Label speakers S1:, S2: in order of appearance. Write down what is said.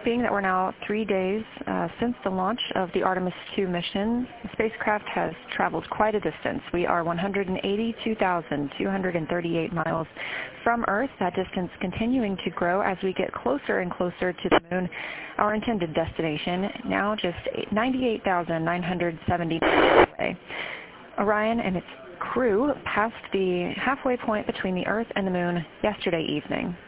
S1: being that we're now 3 days since the launch of the Artemis II mission, the spacecraft has traveled quite a distance. We are 182,238 miles from Earth, that distance continuing to grow as we get closer and closer to the Moon, our intended destination, now just 98,970 miles away. Orion and its crew passed the halfway point between the Earth and the Moon yesterday evening.